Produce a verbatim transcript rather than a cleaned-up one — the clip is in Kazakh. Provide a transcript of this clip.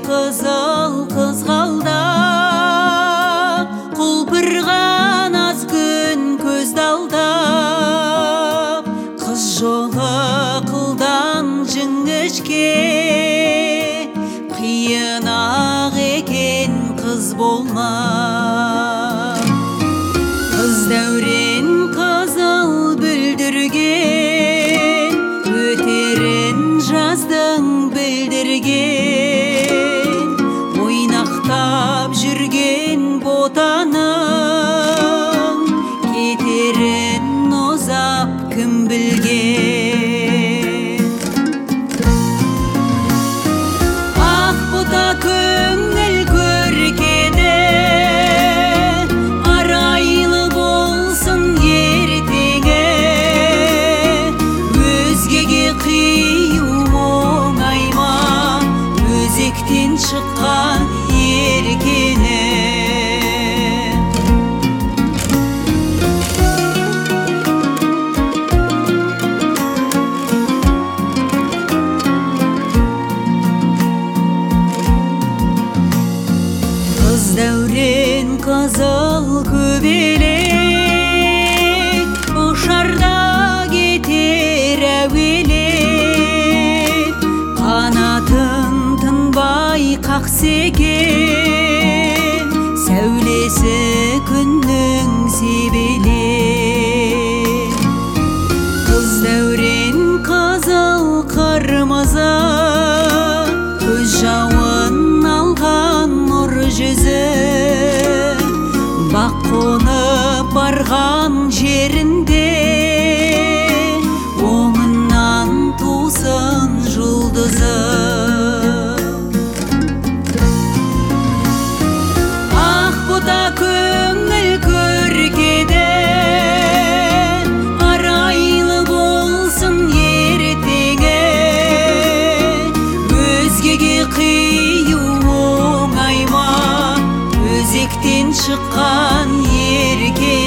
қызыл қызғалдақ, құлпырған аз күн көзді алдап. Қыз жолы қылдан жіңішке, қиын-ақ екен қыз болмақ. Қыз дәурен қызыл бүлдірген, өтерін жаздың білдірген. Ойнақтап жүрген ботаның, кетерін ұзап кім білген. Ақ бота көңіл көркеді, арайлы болсын ертеңі. Өзгеге қию оңай ма, өзектен шыққан еркені. Қыз дәурен қызыл көбелек, ұшарда кетер әуелеп. Қанатын тынбай қақсекен, сәулесі күннің себелек. Қыз дәурен қызыл қырмызы, көз жауын алған нұр жүзі. Бақ қонып барған жерінде, оңынан тусын жұлдызы. Ақ бота көңіл көркеді, арайлы болсын ертеңі. Өзгеге қию оңай ма, өзектен шыққан еркені.